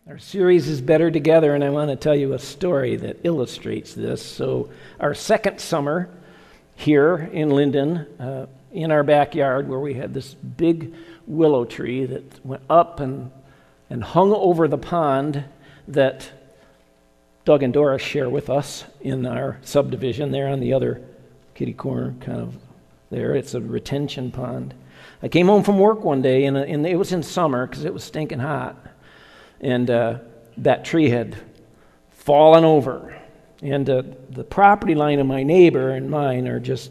Our series is Better Together, and I want to tell you a story that illustrates this. So our second summer here in Linden, in our backyard where we had this big willow tree that went up and hung over the pond that Doug and Doris share with us in our subdivision there on the other kitty corner, kind of there. It's a retention pond. I came home from work one day, and it was in summer because it was stinking hot. And that tree had fallen over. And the property line of my neighbor and mine are just,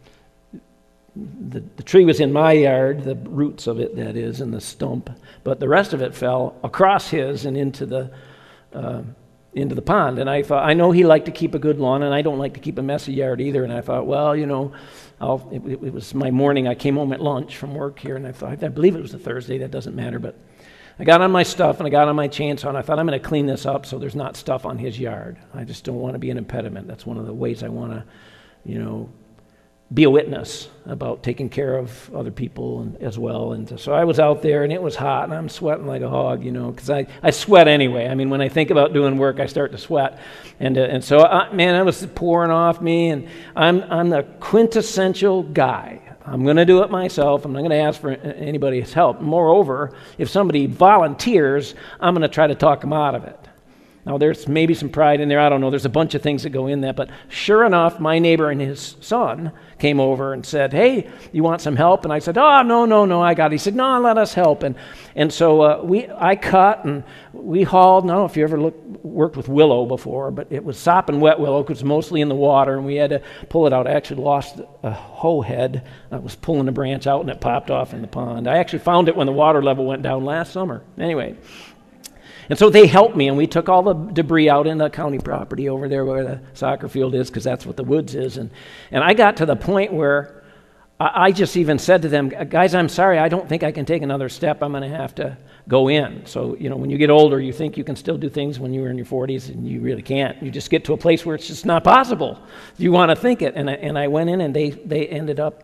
the tree was in my yard, the roots of it, that is, and the stump. But the rest of it fell across his and into the pond. And I thought, I know he liked to keep a good lawn, and I don't like to keep a messy yard either. And I thought, well, you know, it was my morning. I came home at lunch from work here, and I thought, I believe it was a Thursday, that doesn't matter, but I got on my stuff and I got on my chainsaw and I thought I'm going to clean this up so there's not stuff on his yard. I just don't want to be an impediment. That's one of the ways I want to, be a witness about taking care of other people as well. And so I was out there and it was hot and I'm sweating like a hog, because I sweat anyway. I mean, when I think about doing work, I start to sweat. And so, it was pouring off me, and I'm the quintessential guy. I'm going to do it myself. I'm not going to ask for anybody's help. Moreover, if somebody volunteers, I'm going to try to talk them out of it. Now, there's maybe some pride in there. I don't know. There's a bunch of things that go in that. But sure enough, my neighbor and his son came over and said, hey, you want some help? And I said, oh, no, I got it. He said, no, let us help. And so I cut and we hauled. I don't know if you ever worked with willow before, but it was sopping wet willow because it's mostly in the water, and we had to pull it out. I actually lost a hoe head. I was pulling a branch out, and it popped off in the pond. I actually found it when the water level went down last summer. Anyway. And so they helped me, and we took all the debris out in the county property over there where the soccer field is, because that's what the woods is. And I got to the point where I just even said to them, guys, I'm sorry, I don't think I can take another step. I'm going to have to go in. So, when you get older, you think you can still do things when you were in your 40s, and you really can't. You just get to a place where it's just not possible. You want to think it. And I went in, and they ended up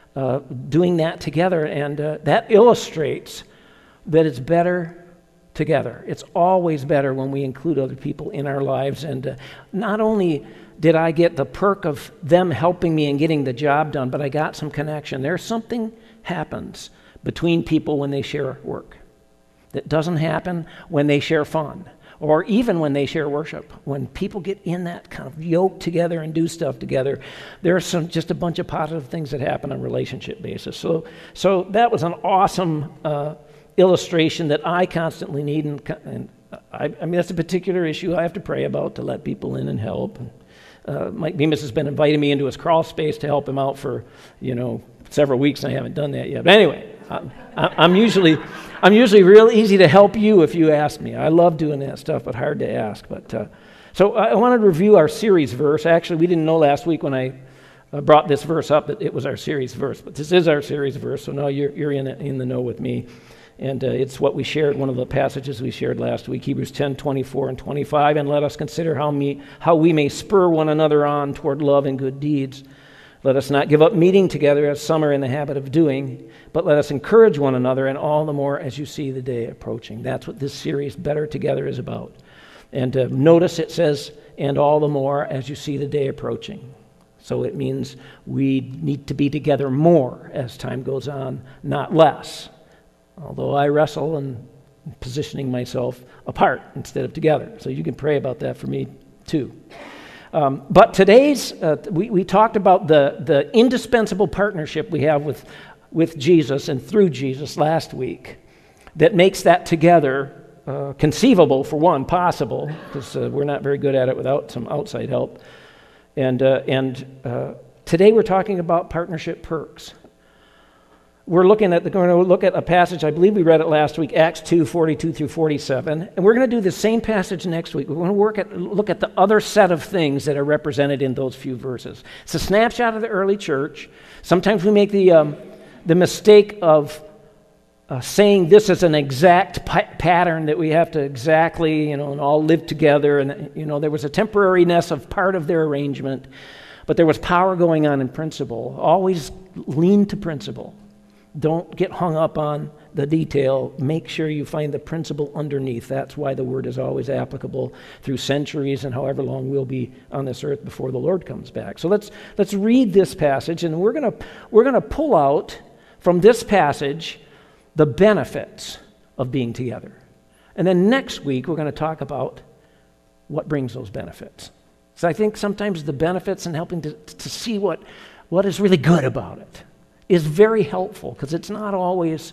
doing that together. And that illustrates that it's better together. It's always better when we include other people in our lives. And not only did I get the perk of them helping me and getting the job done, but I got some connection. There's something happens between people when they share work that doesn't happen when they share fun, or even when they share worship. When people get in that kind of yoke together and do stuff together, there's just a bunch of positive things that happen on a relationship basis. So that was an awesome illustration that I constantly need, and I mean that's a particular issue I have to pray about, to let people in and help. Mike Bemis has been inviting me into his crawl space to help him out for several weeks, and I haven't done that yet. But anyway, I'm usually real easy to help you if you ask me. I love doing that stuff, but hard to ask. But so I wanted to review our series verse. Actually, we didn't know last week when I brought this verse up that it was our series verse, but this is our series verse. So now you're in the know with me. And it's what we shared, one of the passages we shared last week, Hebrews 10, 24 and 25. And let us consider how we may spur one another on toward love and good deeds. Let us not give up meeting together as some are in the habit of doing, but let us encourage one another, and all the more as you see the day approaching. That's what this series, Better Together, is about. And notice it says, and all the more as you see the day approaching. So it means we need to be together more as time goes on, not less. Although I wrestle in positioning myself apart instead of together. So you can pray about that for me too. But today's, we talked about the indispensable partnership we have with Jesus and through Jesus last week that makes that together conceivable, for one, possible, because we're not very good at it without some outside help. And today we're talking about partnership perks. We're going to look at a passage, I believe we read it last week, Acts 2, 42 through 47. And we're going to do the same passage next week. We're going to look at the other set of things that are represented in those few verses. It's a snapshot of the early church. Sometimes we make the mistake of saying this is an exact pattern that we have to exactly, and all live together. And, there was a temporariness of part of their arrangement, but there was power going on in principle. Always lean to principle. Don't get hung up on the detail, make sure you find the principle underneath. That's why the word is always applicable through centuries and however long we'll be on this earth before the Lord comes back. So let's read this passage, and we're gonna pull out from this passage the benefits of being together. And then next week we're going to talk about what brings those benefits. So I think sometimes the benefits and helping to see what is really good about it is very helpful, because it's not always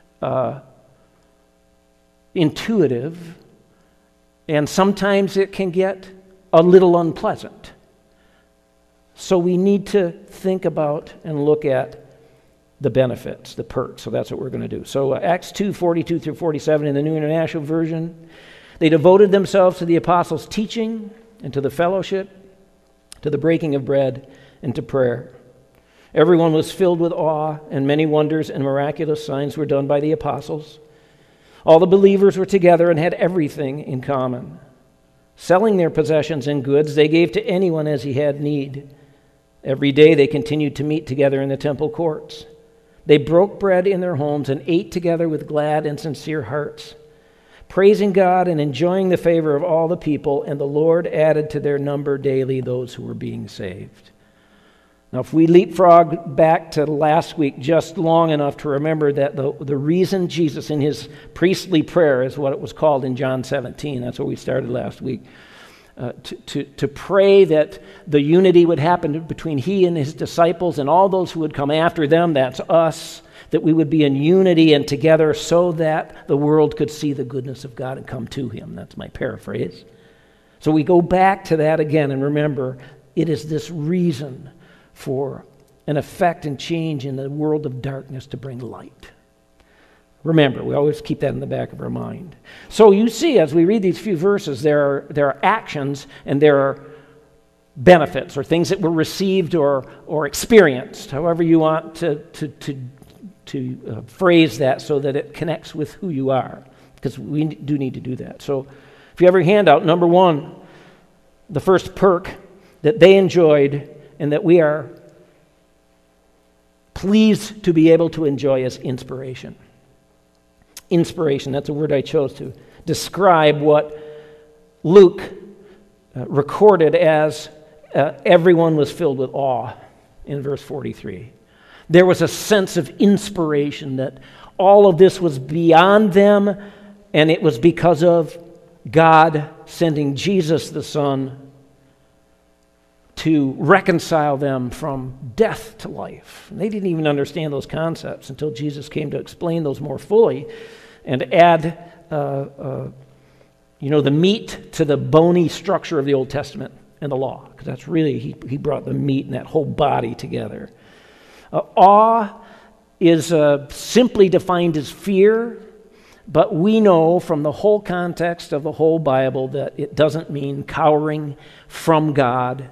intuitive, and sometimes it can get a little unpleasant. So we need to think about and look at the benefits, the perks. So that's what we're going to do. So Acts 2:42 through 47 in the New International Version. They devoted themselves to the apostles' teaching and to the fellowship, to the breaking of bread, and to prayer. Everyone was filled with awe, and many wonders and miraculous signs were done by the apostles. All the believers were together and had everything in common. Selling their possessions and goods, they gave to anyone as he had need. Every day they continued to meet together in the temple courts. They broke bread in their homes and ate together with glad and sincere hearts, praising God and enjoying the favor of all the people, and the Lord added to their number daily those who were being saved. Now, if we leapfrog back to last week just long enough to remember that the reason Jesus in his priestly prayer is what it was called in John 17, that's where we started last week, to pray that the unity would happen between he and his disciples and all those who would come after them, that's us, that we would be in unity and together so that the world could see the goodness of God and come to him. That's my paraphrase. So we go back to that again and remember, it is this reason for an effect and change in the world of darkness to bring light. Remember, we always keep that in the back of our mind. So you see, as we read these few verses, there are actions and there are benefits or things that were received or experienced, however you want to phrase that so that it connects with who you are, because we do need to do that. So if you have your handout, number one, the first perk that they enjoyed and that we are pleased to be able to enjoy is inspiration. Inspiration, that's a word I chose to describe what Luke recorded as everyone was filled with awe in verse 43. There was a sense of inspiration that all of this was beyond them, and it was because of God sending Jesus the Son to reconcile them from death to life. And they didn't even understand those concepts until Jesus came to explain those more fully and add the meat to the bony structure of the Old Testament and the law, because that's really, he brought the meat and that whole body together. Awe is simply defined as fear, but we know from the whole context of the whole Bible that it doesn't mean cowering from God,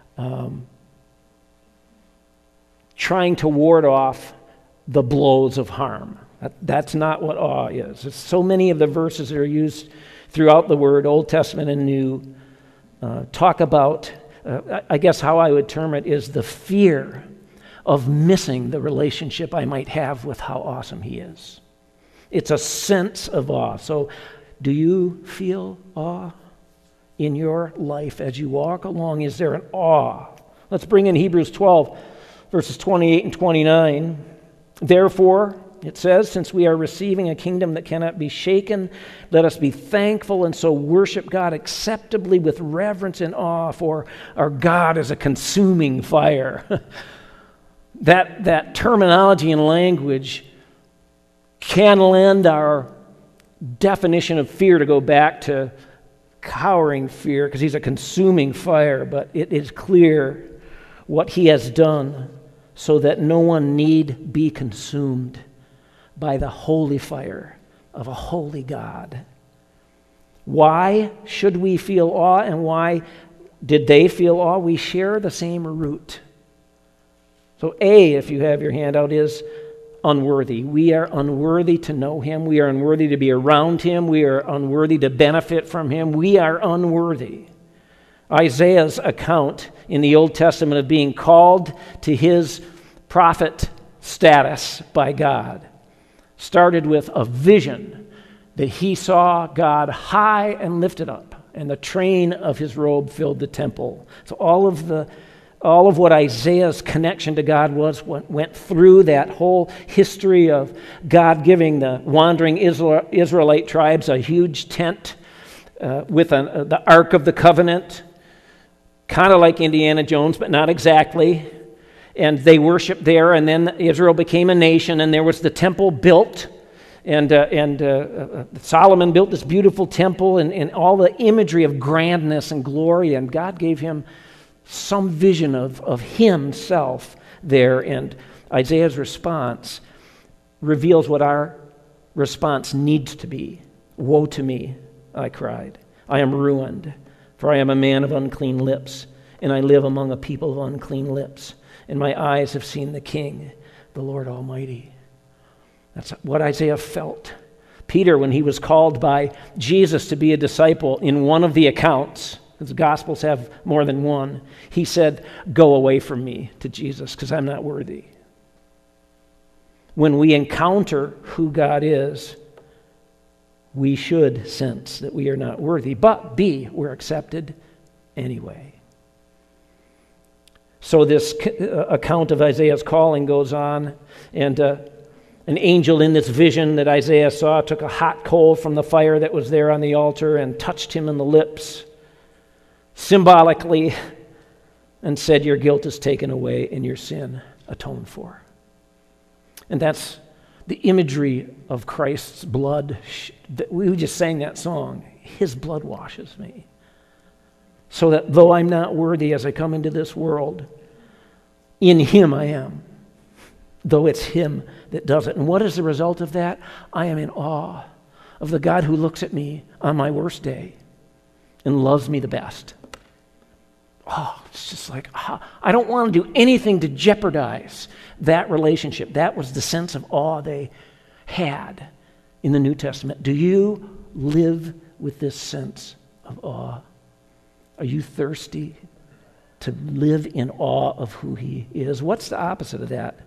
trying to ward off the blows of harm. That's not what awe is. It's so many of the verses that are used throughout the Word, Old Testament and New, talk about, I guess how I would term it is the fear of missing the relationship I might have with how awesome He is. It's a sense of awe. So do you feel awe in your life as you walk along? Is there an awe? Let's bring in Hebrews 12, verses 28 and 29. Therefore, it says, since we are receiving a kingdom that cannot be shaken, let us be thankful and so worship God acceptably with reverence and awe, for our God is a consuming fire. That terminology and language can lend our definition of fear to go back to cowering fear, because He's a consuming fire, but it is clear what He has done so that no one need be consumed by the holy fire of a holy God. Why should we feel awe, and why did they feel awe? We share the same root. So A, if you have your handout, is unworthy. We are unworthy to know Him. We are unworthy to be around Him. We are unworthy to benefit from Him. We are unworthy. Isaiah's account in the Old Testament of being called to his prophet status by God started with a vision that he saw God high and lifted up, and the train of his robe filled the temple. So all of what Isaiah's connection to God was went through that whole history of God giving the wandering Israelite tribes a huge tent with the Ark of the Covenant, kind of like Indiana Jones, but not exactly. And they worshiped there, and then Israel became a nation, and there was the temple built. And Solomon built this beautiful temple and all the imagery of grandness and glory, and God gave him some vision of himself there. And Isaiah's response reveals what our response needs to be. Woe to me, I cried. I am ruined, for I am a man of unclean lips, and I live among a people of unclean lips. And my eyes have seen the King, the Lord Almighty. That's what Isaiah felt. Peter, when he was called by Jesus to be a disciple in one of the accounts, because the Gospels have more than one, he said, "Go away from me," to Jesus, because I'm not worthy. When we encounter who God is, we should sense that we are not worthy, but we're accepted anyway. So this account of Isaiah's calling goes on, and an angel in this vision that Isaiah saw took a hot coal from the fire that was there on the altar and touched him in the lips, symbolically, and said, "Your guilt is taken away and your sin atoned for." And that's the imagery of Christ's blood. We just sang that song, "His blood washes me." So that though I'm not worthy as I come into this world, in him I am. Though it's him that does it. And what is the result of that? I am in awe of the God who looks at me on my worst day and loves me the best. Oh, it's just like, I don't want to do anything to jeopardize that relationship. That was the sense of awe they had in the New Testament. Do you live with this sense of awe? Are you thirsty to live in awe of who he is? What's the opposite of that?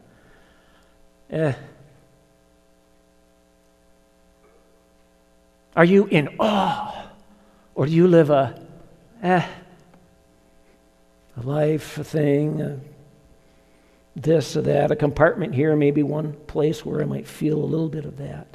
Are you in awe? Or do you live a life, a thing, this or that, a compartment here, maybe one place where I might feel a little bit of that?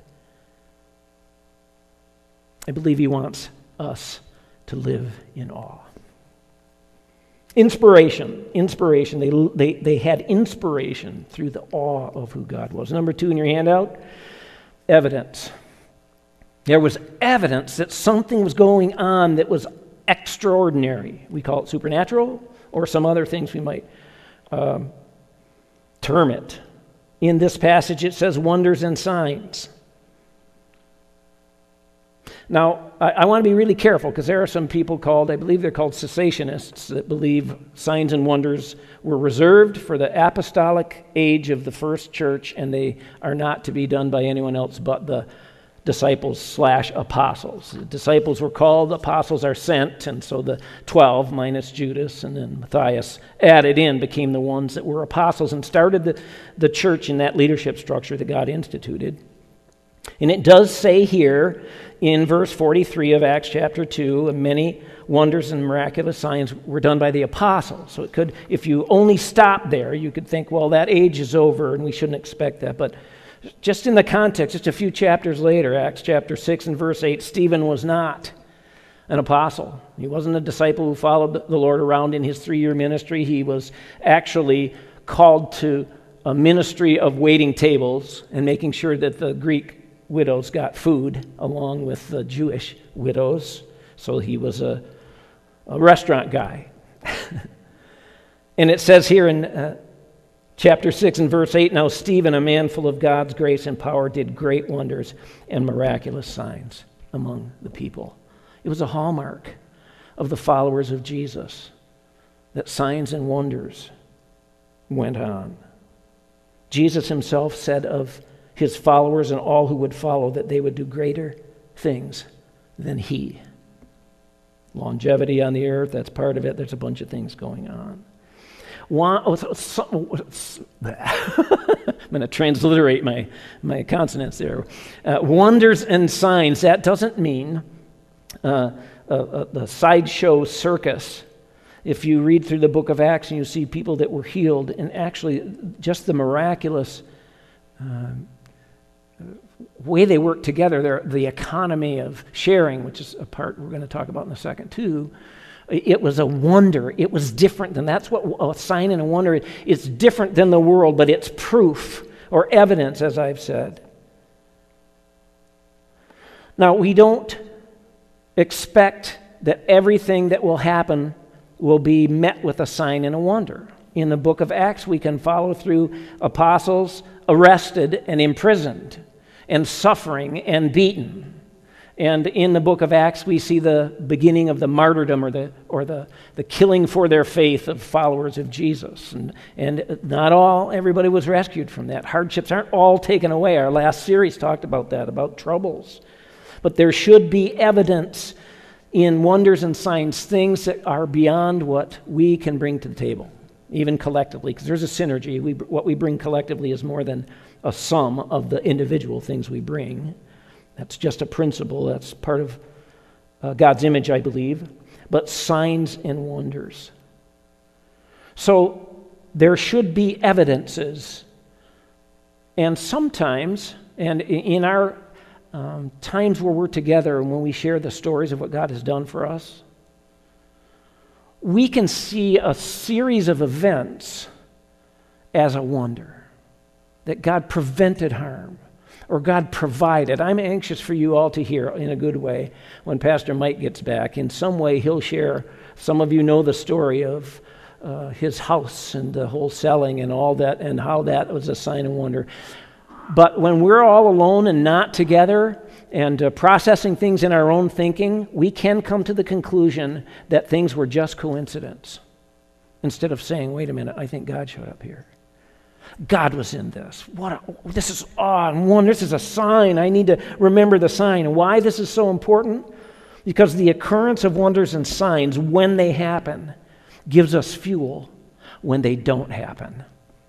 I believe he wants us to live in awe. Inspiration. They had inspiration through the awe of who God was. Number 2 in your handout, evidence. There was evidence that something was going on that was extraordinary. We call it supernatural, or some other things we might term it. In this passage it says wonders and signs. Now, I want to be really careful because there are some people I believe they're called cessationists, that believe signs and wonders were reserved for the apostolic age of the first church, and they are not to be done by anyone else but the disciples/apostles. The disciples were called, the apostles are sent, and so the 12 minus Judas and then Matthias added in became the ones that were apostles and started the church in that leadership structure that God instituted. And it does say here in verse 43 of Acts chapter 2, many wonders and miraculous signs were done by the apostles. So it could, if you only stop there, you could think, well, that age is over and we shouldn't expect that. But just in the context, just a few chapters later, Acts chapter 6 and verse 8, Stephen was not an apostle. He wasn't a disciple who followed the Lord around in his 3-year ministry. He was actually called to a ministry of waiting tables and making sure that the Greek widows got food along with the Jewish widows. So he was a restaurant guy. And it says here in chapter 6 and verse 8, now Stephen, a man full of God's grace and power, did great wonders and miraculous signs among the people. It was a hallmark of the followers of Jesus that signs and wonders went on. Jesus himself said of his followers and all who would follow that they would do greater things than he. Longevity on the earth, that's part of it. There's a bunch of things going on. going to transliterate my consonants there. Wonders and signs, that doesn't mean the sideshow circus. If you read through the book of Acts and you see people that were healed, and actually just the miraculous way they work together, the economy of sharing, which is a part we're going to talk about in a second too, it was a wonder. It was different than, that's what a sign and a wonder is. It's different than the world, but it's proof or evidence, as I've said. Now, we don't expect that everything that will happen will be met with a sign and a wonder. In the book of Acts, we can follow through apostles arrested and imprisoned and suffering and beaten. And in the book of Acts, we see the beginning of the martyrdom or the killing for their faith of followers of Jesus. And not everybody was rescued from that. Hardships aren't all taken away. Our last series talked about that, about troubles. But there should be evidence in wonders and signs, things that are beyond what we can bring to the table, even collectively, because there's a synergy. What we bring collectively is more than a sum of the individual things we bring. That's just a principle. That's part of God's image, I believe. But signs and wonders. So there should be evidences. And sometimes, and in our times where we're together and when we share the stories of what God has done for us, we can see a series of events as a wonder, that God prevented harm or God provided. I'm anxious for you all to hear in a good way when Pastor Mike gets back. In some way, he'll share. Some of you know the story of his house and the whole selling and all that, and how that was a sign and wonder. But when we're all alone and not together and processing things in our own thinking, we can come to the conclusion that things were just coincidence, instead of saying, wait a minute, I think God showed up here. God was in this. This is awe and wonder. This is a sign. I need to remember the sign. And why this is so important? Because the occurrence of wonders and signs, when they happen, gives us fuel when they don't happen.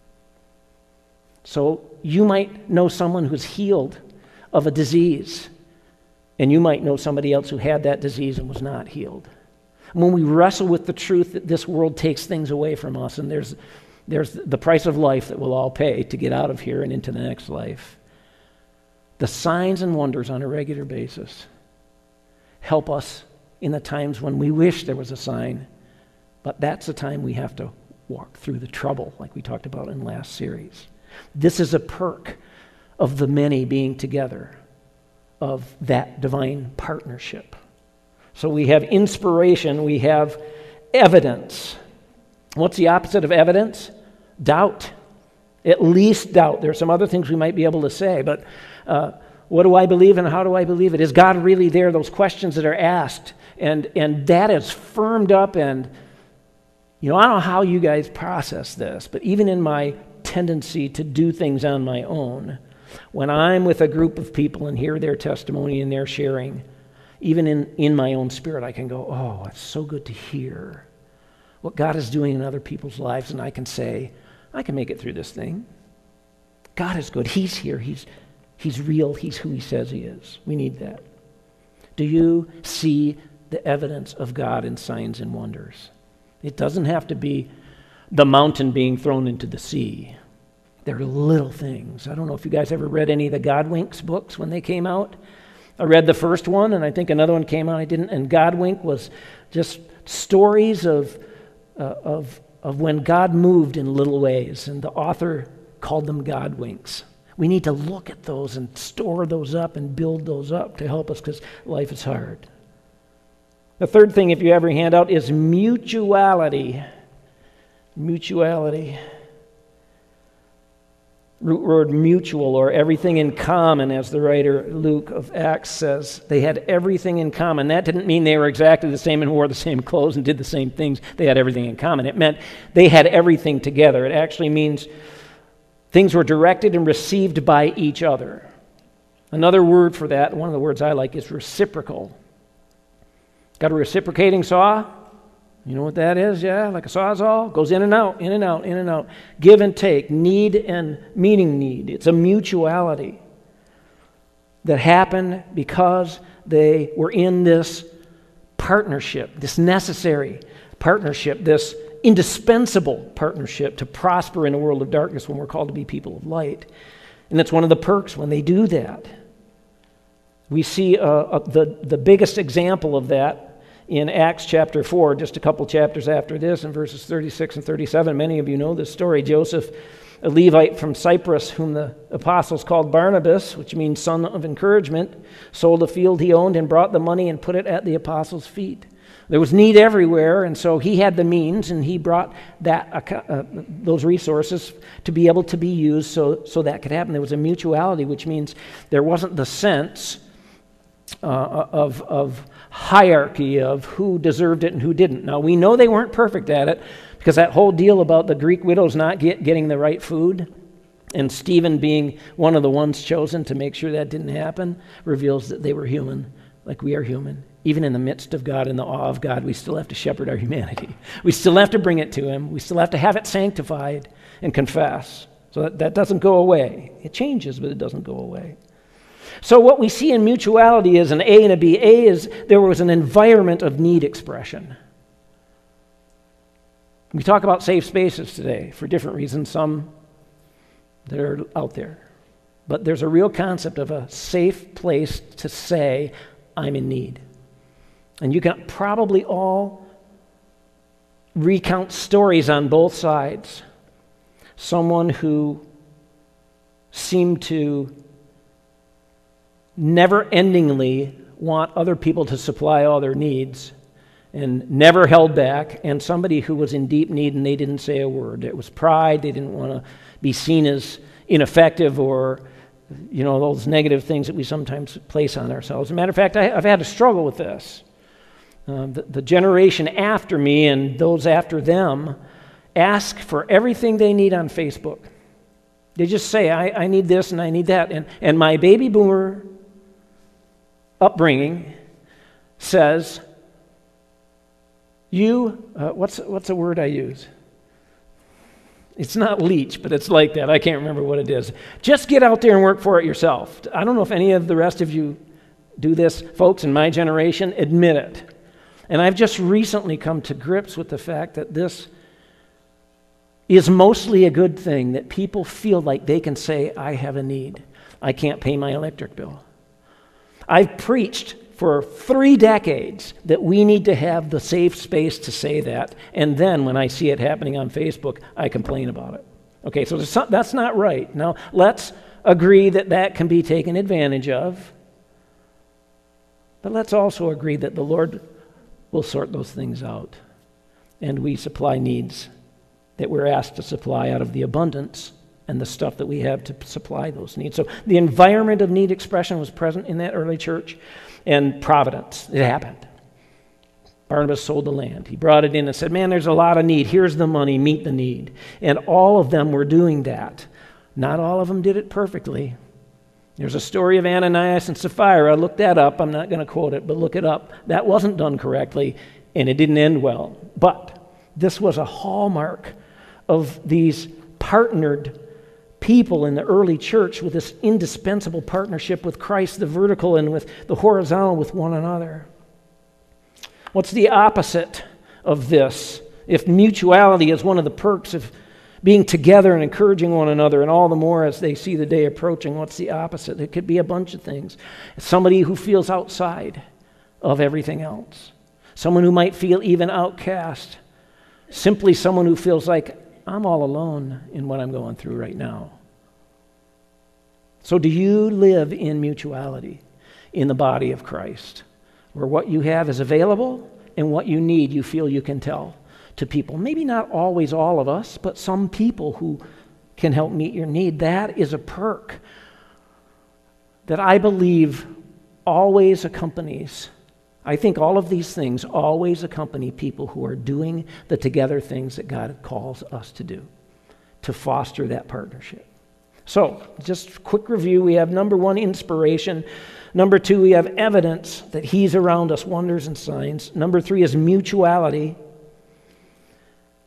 So you might know someone who's healed of a disease, and you might know somebody else who had that disease and was not healed. When we wrestle with the truth that this world takes things away from us, and there's the price of life that we'll all pay to get out of here and into the next life, the signs and wonders on a regular basis help us in the times when we wish there was a sign, but that's the time we have to walk through the trouble, like we talked about in last series. This is a perk of the many being together, of that divine partnership. So we have inspiration, we have evidence. What's the opposite of evidence? Doubt. At least doubt. There are some other things we might be able to say, but what do I believe and how do I believe it? Is God really there? Those questions that are asked. And that is firmed up, and I don't know how you guys process this, but even in my tendency to do things on my own, when I'm with a group of people and hear their testimony and their sharing, even in my own spirit, I can go, oh, it's so good to hear what God is doing in other people's lives, and I can say, I can make it through this thing. God is good. He's here. He's real. He's who he says he is. We need that. Do you see the evidence of God in signs and wonders? It doesn't have to be the mountain being thrown into the sea. They're little things. I don't know if you guys ever read any of the Godwinks books when they came out. I read the first one, and I think another one came out. I didn't. And Godwink was just stories of when God moved in little ways, and the author called them Godwinks. We need to look at those and store those up and build those up to help us, because life is hard. The third thing, if you have your hand out, is mutuality. Mutuality. Root word mutual, or everything in common, as the writer Luke of Acts says. They had everything in common. That didn't mean they were exactly the same and wore the same clothes and did the same things. They had everything in common. It meant they had everything together. It actually means things were directed and received by each other. Another word for that, one of the words I like, is reciprocal. Got a reciprocating saw? You know what that is? Yeah, like a sawzall. Goes in and out, in and out, in and out. Give and take, need and meeting need. It's a mutuality that happened because they were in this partnership, this necessary partnership, this indispensable partnership to prosper in a world of darkness when we're called to be people of light. And it's one of the perks when they do that. We see the biggest example of that in Acts chapter 4, just a couple chapters after this, in verses 36 and 37. Many of you know this story. Joseph, a Levite from Cyprus, whom the apostles called Barnabas, which means son of encouragement, sold a field he owned and brought the money and put it at the apostles' feet. There was need everywhere, and so he had the means, and he brought those resources to be able to be used so that could happen. There was a mutuality, which means there wasn't the sense of hierarchy of who deserved it and who didn't. Now, we know they weren't perfect at it, because that whole deal about the Greek widows not getting the right food and Stephen being one of the ones chosen to make sure that didn't happen reveals that they were human, like we are human. Even in the midst of God, in the awe of God, we still have to shepherd our humanity. We still have to bring it to Him. We still have to have it sanctified and confess. So that doesn't go away. It changes, but it doesn't go away. So what we see in mutuality is an A and a B. A is there was an environment of need expression. We talk about safe spaces today for different reasons, some that are out there. But there's a real concept of a safe place to say, I'm in need. And you can probably all recount stories on both sides. Someone who seemed to never-endingly want other people to supply all their needs and never held back, and somebody who was in deep need and they didn't say a word. It was pride. They didn't want to be seen as ineffective or, those negative things that we sometimes place on ourselves. As a matter of fact, I've had to struggle with this. The generation after me and those after them ask for everything they need on Facebook. They just say, I need this and I need that. And my baby boomer upbringing says, what's a word I use? It's not leech, but it's like that. I can't remember what it is. Just get out there and work for it yourself. I don't know if any of the rest of you do this. Folks in my generation, admit it. And I've just recently come to grips with the fact that this is mostly a good thing, that people feel like they can say, I have a need. I can't pay my electric bill. I've preached for 3 decades that we need to have the safe space to say that, and then when I see it happening on Facebook, I complain about it. Okay, so that's not right. Now, let's agree that can be taken advantage of, but let's also agree that the Lord will sort those things out, and we supply needs that we're asked to supply out of the abundance and the stuff that we have to supply those needs. So the environment of need expression was present in that early church, and providence. It happened. Barnabas sold the land. He brought it in and said, man, there's a lot of need. Here's the money. Meet the need. And all of them were doing that. Not all of them did it perfectly. There's a story of Ananias and Sapphira. Look that up. I'm not going to quote it, but look it up. That wasn't done correctly, and it didn't end well. But this was a hallmark of these partnered people in the early church with this indispensable partnership with Christ, the vertical, and with the horizontal with one another. What's the opposite of this? If mutuality is one of the perks of being together and encouraging one another, and all the more as they see the day approaching, what's the opposite? It could be a bunch of things. Somebody who feels outside of everything else. Someone who might feel even outcast. Simply someone who feels like, I'm all alone in what I'm going through right now. So do you live in mutuality in the body of Christ, where what you have is available and what you need you feel you can tell to people? Maybe not always all of us, but some people who can help meet your need. That is a perk that I believe always accompanies. I think all of these things always accompany people who are doing the together things that God calls us to do, to foster that partnership. So, just quick review. We have number 1, inspiration. Number 2, we have evidence that He's around us, wonders and signs. Number 3 is mutuality.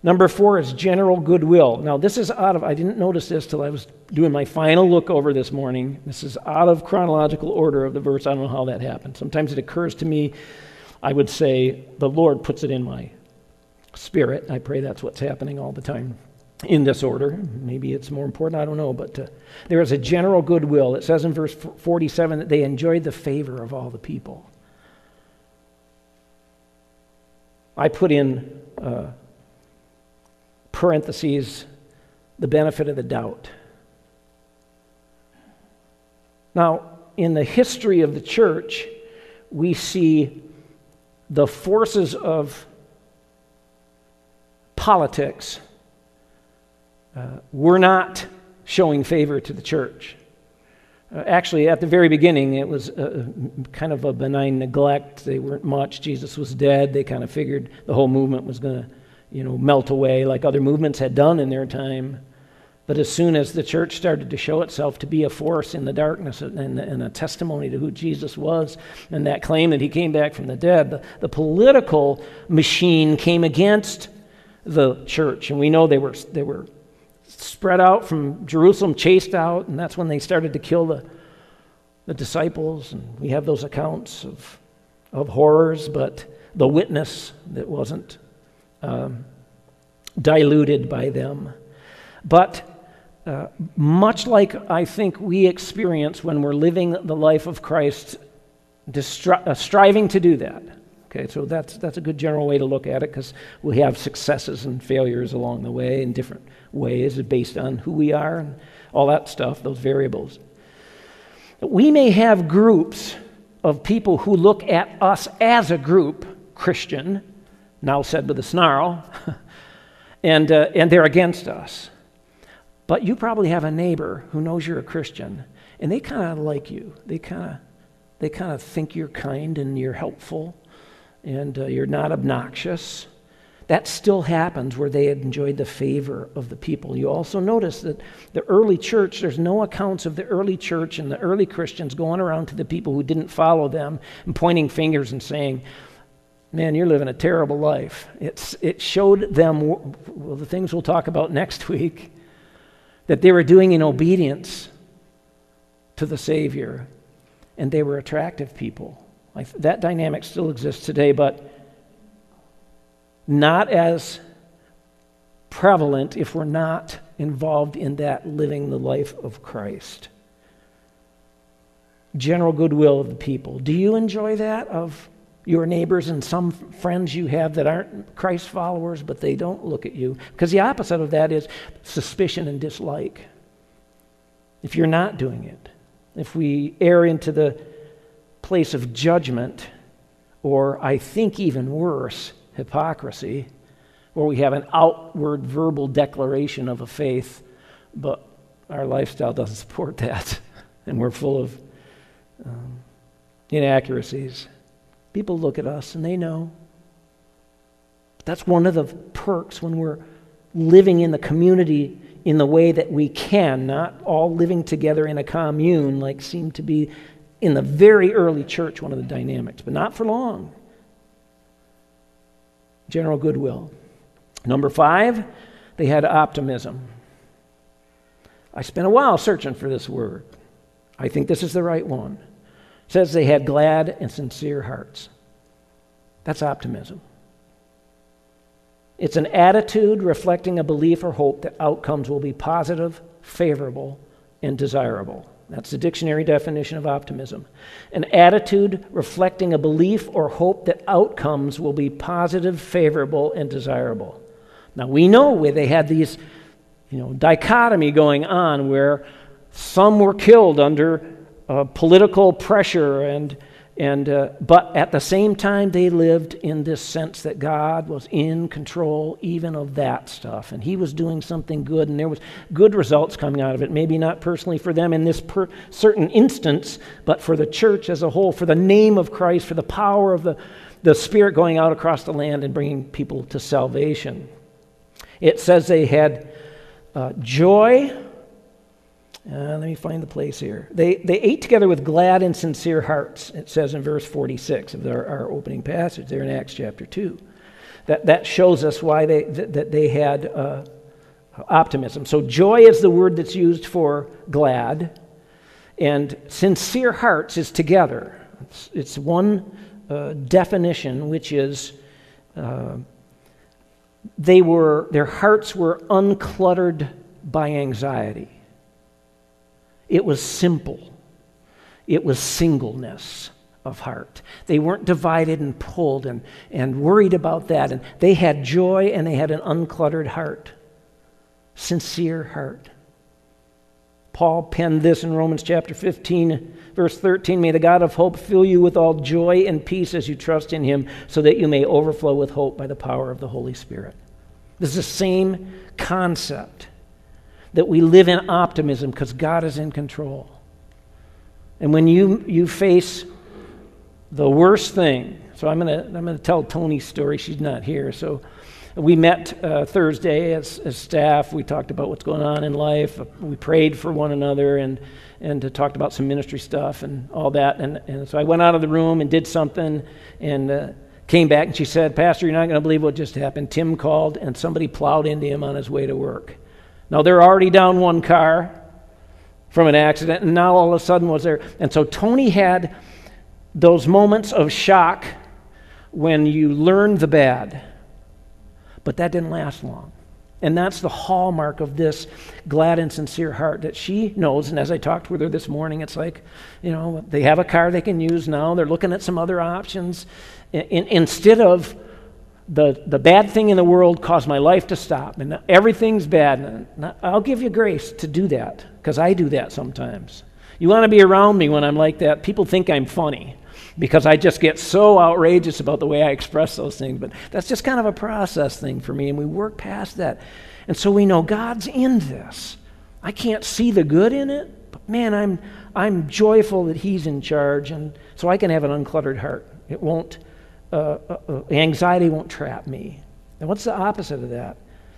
Number 4 is general goodwill. Now, this is I didn't notice this till I was doing my final look over this morning. This is out of chronological order of the verse. I don't know how that happened. Sometimes it occurs to me, I would say, the Lord puts it in my spirit. I pray that's what's happening all the time in this order. Maybe it's more important, I don't know. But there is a general goodwill. It says in verse 47 that they enjoyed the favor of all the people. I put in parentheses, the benefit of the doubt. Now, in the history of the church, we see the forces of politics were not showing favor to the church. Actually, at the very beginning, it was kind of a benign neglect. They weren't much. Jesus was dead. They kind of figured the whole movement was going to melt away like other movements had done in their time. But as soon as the church started to show itself to be a force in the darkness and a testimony to who Jesus was, and that claim that he came back from the dead, the political machine came against the church. And we know they were spread out from Jerusalem, chased out, and that's when they started to kill the disciples. And we have those accounts of horrors, but the witness that wasn't diluted by them. But much like I think we experience when we're living the life of Christ, striving to do that. Okay, so that's a good general way to look at it, because we have successes and failures along the way in different ways based on who we are and all that stuff, those variables. We may have groups of people who look at us as a group, Christian, now said with a snarl, and they're against us. But you probably have a neighbor who knows you're a Christian, and they kind of like you. They kind of think you're kind and you're helpful, and you're not obnoxious. That still happens where they had enjoyed the favor of the people. You also notice that the early church, there's no accounts of the early church and the early Christians going around to the people who didn't follow them and pointing fingers and saying, man, you're living a terrible life. It showed them, well, the things we'll talk about next week, that they were doing in obedience to the Savior, and they were attractive people. That dynamic still exists today, but not as prevalent if we're not involved in that living the life of Christ. General goodwill of the people. Do you enjoy that of your neighbors and some friends you have that aren't Christ followers, but they don't look at you? Because the opposite of that is suspicion and dislike. If you're not doing it, if we err into the place of judgment, or I think even worse, hypocrisy, where we have an outward verbal declaration of a faith, but our lifestyle doesn't support that, and we're full of inaccuracies. People look at us and they know. That's one of the perks when we're living in the community in the way that we can, not all living together in a commune like seemed to be in the very early church, one of the dynamics, but not for long. General goodwill. Number 5, they had optimism. I spent a while searching for this word. I think this is the right one. It says they had glad and sincere hearts. That's optimism. It's an attitude reflecting a belief or hope that outcomes will be positive, favorable, and desirable. That's the dictionary definition of optimism. An attitude reflecting a belief or hope that outcomes will be positive, favorable, and desirable. Now, we know where they had these, dichotomy going on where some were killed under political pressure but at the same time they lived in this sense that God was in control even of that stuff, and he was doing something good, and there was good results coming out of it, maybe not personally for them in this certain instance, but for the church as a whole, for the name of Christ, for the power of the Spirit going out across the land and bringing people to salvation. It says they had joy. Let me find the place here. They ate together with glad and sincere hearts, it says in verse 46 of our opening passage there in Acts chapter 2. That shows us why they had optimism. So joy is the word that's used for glad, and sincere hearts is together. It's one definition, which is their hearts were uncluttered by anxiety. It was simple. It was singleness of heart. They weren't divided and pulled and worried about that. And they had joy and they had an uncluttered heart. Sincere heart. Paul penned this in Romans chapter 15, verse 13. May the God of hope fill you with all joy and peace as you trust in him, so that you may overflow with hope by the power of the Holy Spirit. This is the same concept, that we live in optimism because God is in control. And when you face the worst thing, so I'm gonna tell Tony's story. She's not here. So we met Thursday as staff. We talked about what's going on in life. We prayed for one another and talked about some ministry stuff and all that. And so I went out of the room and did something and came back, and she said, Pastor, you're not going to believe what just happened. Tim called and somebody plowed into him on his way to work. Now they're already down one car from an accident, and now all of a sudden was there. And so Tony had those moments of shock when you learn the bad. But that didn't last long. And that's the hallmark of this glad and sincere heart that she knows. And as I talked with her this morning, it's like, they have a car they can use now. They're looking at some other options. Instead of the bad thing in the world caused my life to stop, and everything's bad. And I'll give you grace to do that, because I do that sometimes. You want to be around me when I'm like that. People think I'm funny, because I just get so outrageous about the way I express those things. But that's just kind of a process thing for me, and we work past that. And so we know God's in this. I can't see the good in it, but man, I'm joyful that he's in charge, and so I can have an uncluttered heart. It won't, anxiety won't trap me. And what's the opposite of that?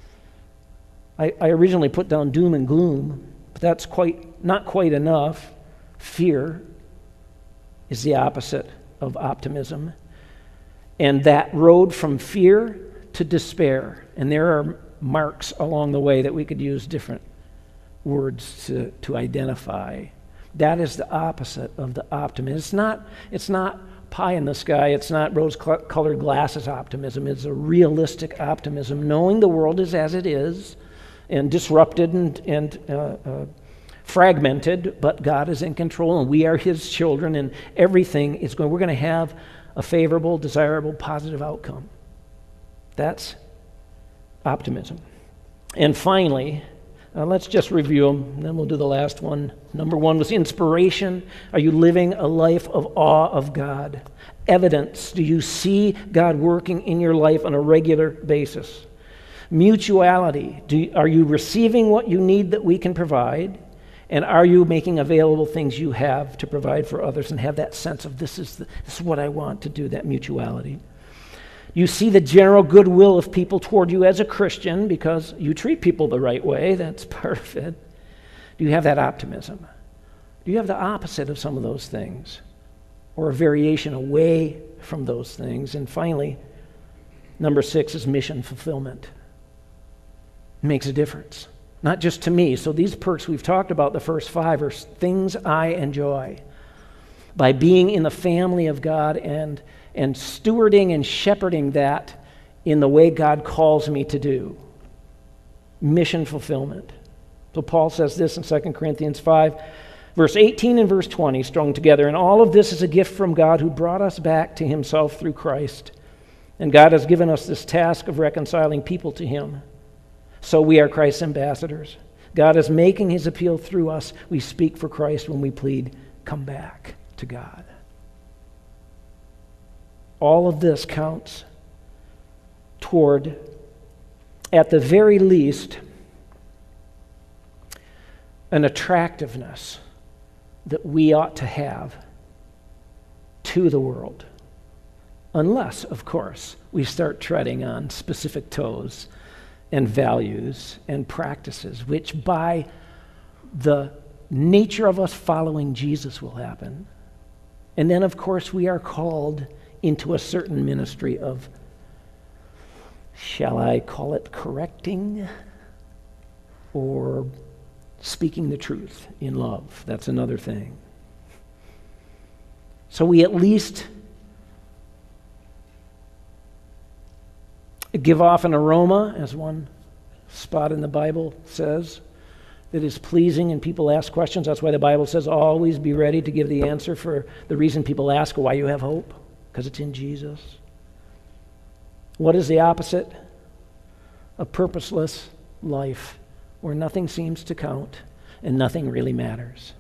I originally put down doom and gloom, but that's not quite enough. Fear is the opposite of optimism. And that road from fear to despair, and there are marks along the way that we could use different words to identify. That is the opposite of the optimism. It's not pie in the sky. It's not rose-colored glasses optimism. It's a realistic optimism, knowing the world is as it is, and disrupted and fragmented, but God is in control, and we are his children, and everything is we're going to have a favorable, desirable, positive outcome. That's optimism. And finally, let's just review them, and then we'll do the last one. Number one was inspiration. Are you living a life of awe of God? Evidence. Do you see God working in your life on a regular basis? Mutuality. Are you receiving what you need that we can provide? And are you making available things you have to provide for others and have that sense of this is what I want to do, that mutuality? You see the general goodwill of people toward you as a Christian because you treat people the right way. That's part of it. Do you have that optimism? Do you have the opposite of some of those things? Or a variation away from those things? And finally, number 6 is mission fulfillment. It makes a difference. Not just to me. So these perks we've talked about, the first 5, are things I enjoy. By being in the family of God and stewarding and shepherding that in the way God calls me to do. Mission fulfillment. So Paul says this in 2 Corinthians 5, verse 18 and verse 20, strung together. And all of this is a gift from God who brought us back to himself through Christ. And God has given us this task of reconciling people to him. So we are Christ's ambassadors. God is making his appeal through us. We speak for Christ when we plead, come back to God. All of this counts toward, at the very least, an attractiveness that we ought to have to the world. Unless, of course, we start treading on specific toes and values and practices, which by the nature of us following Jesus will happen. And then, of course, we are called into a certain ministry of shall I call it correcting or speaking the truth in love? That's another thing. So we at least give off an aroma, as one spot in the Bible says, that is pleasing, and people ask questions. That's why the Bible says always be ready to give the answer for the reason people ask why you have hope, because it's in Jesus. What is the opposite? A purposeless life where nothing seems to count and nothing really matters.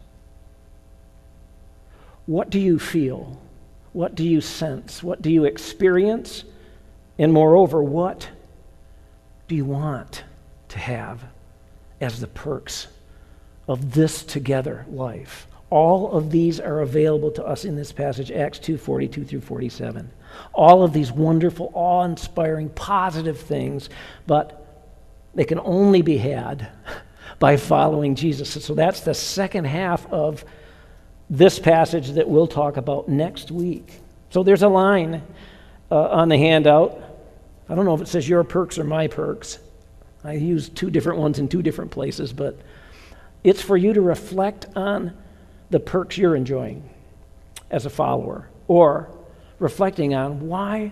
What do you feel? What do you sense? What do you experience? And moreover, what do you want to have as the perks of this together life? All of these are available to us in this passage, Acts 2:42 through 47. All of these wonderful, awe-inspiring, positive things, but they can only be had by following Jesus. So that's the second half of this passage that we'll talk about next week. So there's a line on the handout. I don't know if it says your perks or my perks. I use two different ones in two different places, but it's for you to reflect on the perks you're enjoying as a follower, or reflecting on why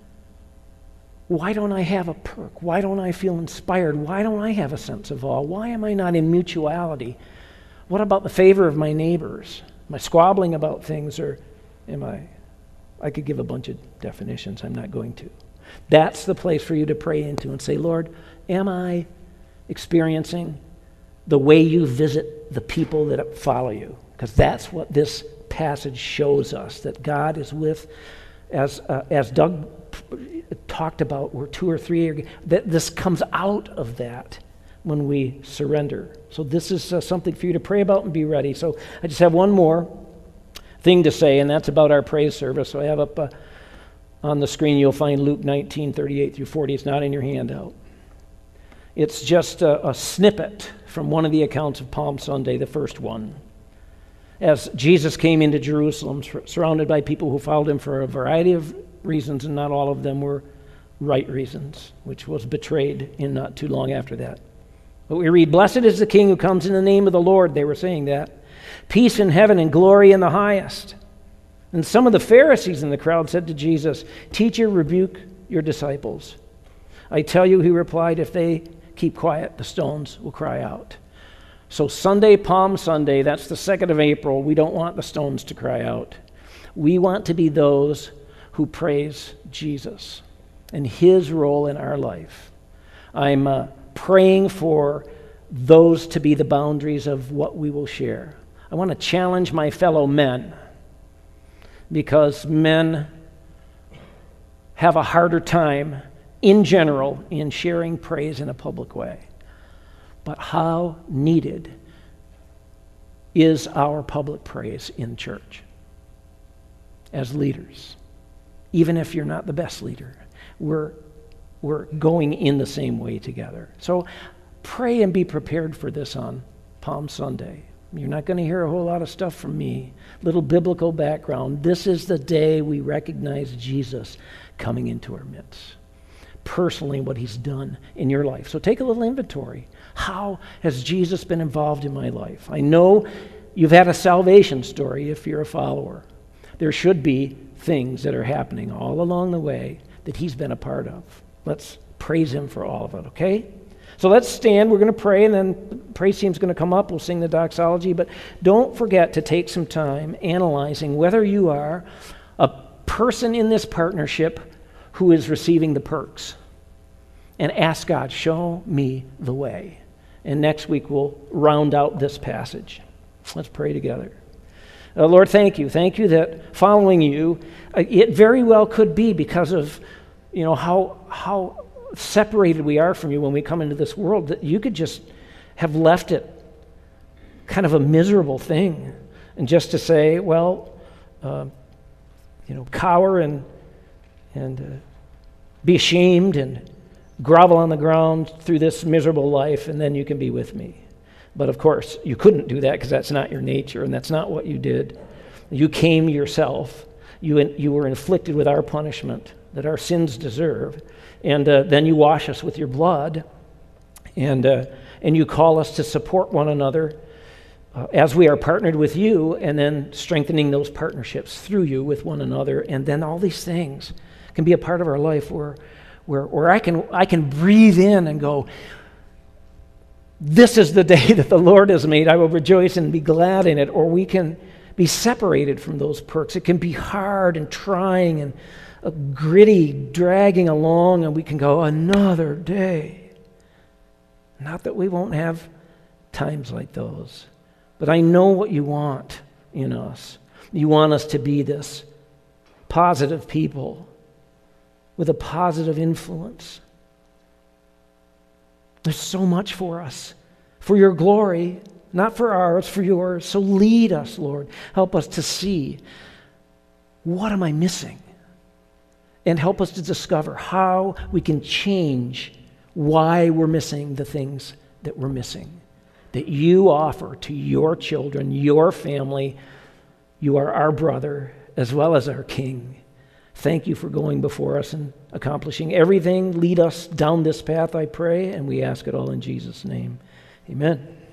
don't I have a perk? Why don't I feel inspired? Why don't I have a sense of awe? Why am I not in mutuality? What about the favor of my neighbors? Am I squabbling about things, or am I could give a bunch of definitions. I'm not going to. That's the place for you to pray into and say, Lord, am I experiencing the way you visit the people that follow you? Because that's what this passage shows us, that God is with, as Doug talked about, where two or three, that this comes out of that when we surrender. So this is something for you to pray about and be ready. So I just have one more thing to say, and that's about our praise service. So I have up on the screen, you'll find Luke 19:38 through 40. It's not in your handout. It's just a snippet from one of the accounts of Palm Sunday, the first one. As Jesus came into Jerusalem, surrounded by people who followed him for a variety of reasons, and not all of them were right reasons, which was betrayed in not too long after that. But we read, "Blessed is the King who comes in the name of the Lord." They were saying that. "Peace in heaven and glory in the highest." And some of the Pharisees in the crowd said to Jesus, "Teacher, rebuke your disciples." "I tell you," he replied, "if they keep quiet, the stones will cry out." So Sunday, Palm Sunday, that's the 2nd of April, we don't want the stones to cry out. We want to be those who praise Jesus and his role in our life. I'm praying for those to be the boundaries of what we will share. I want to challenge my fellow men, because men have a harder time in general in sharing praise in a public way. But how needed is our public praise in church as leaders? Even if you're not the best leader, we're going in the same way together. So pray and be prepared for this on Palm Sunday. You're not going to hear a whole lot of stuff from me. Little biblical background. This is the day we recognize Jesus coming into our midst. Personally, what he's done in your life. So take a little inventory. How has Jesus been involved in my life? I know you've had a salvation story if you're a follower. There should be things that are happening all along the way that he's been a part of. Let's praise him for all of it, okay? So let's stand. We're going to pray, and then the praise team's going to come up. We'll sing the doxology. But don't forget to take some time analyzing whether you are a person in this partnership who is receiving the perks. And ask God, show me the way. And next week we'll round out this passage. Let's pray together. Lord, thank you. Thank you that following you, it very well could be because of, how separated we are from you when we come into this world, that you could just have left it kind of a miserable thing, and just to say, cower and be ashamed and grovel on the ground through this miserable life, and then you can be with me. But of course, you couldn't do that because that's not your nature, and that's not what you did. You came yourself. You were inflicted with our punishment that our sins deserve. And then you wash us with your blood, and you call us to support one another as we are partnered with you, and then strengthening those partnerships through you with one another. And then all these things can be a part of our life where I can breathe in and go, this is the day that the Lord has made. I will rejoice and be glad in it. Or we can be separated from those perks. It can be hard and trying and gritty, dragging along, and we can go, another day. Not that we won't have times like those, but I know what you want in us. You want us to be this positive people with a positive influence. There's so much for us, for your glory, not for ours, for yours. So lead us, Lord. Help us to see, what am I missing? And help us to discover how we can change why we're missing the things that we're missing, that you offer to your children, your family. You are our brother as well as our King. Thank you for going before us and accomplishing everything. Lead us down this path, I pray, and we ask it all in Jesus' name. Amen.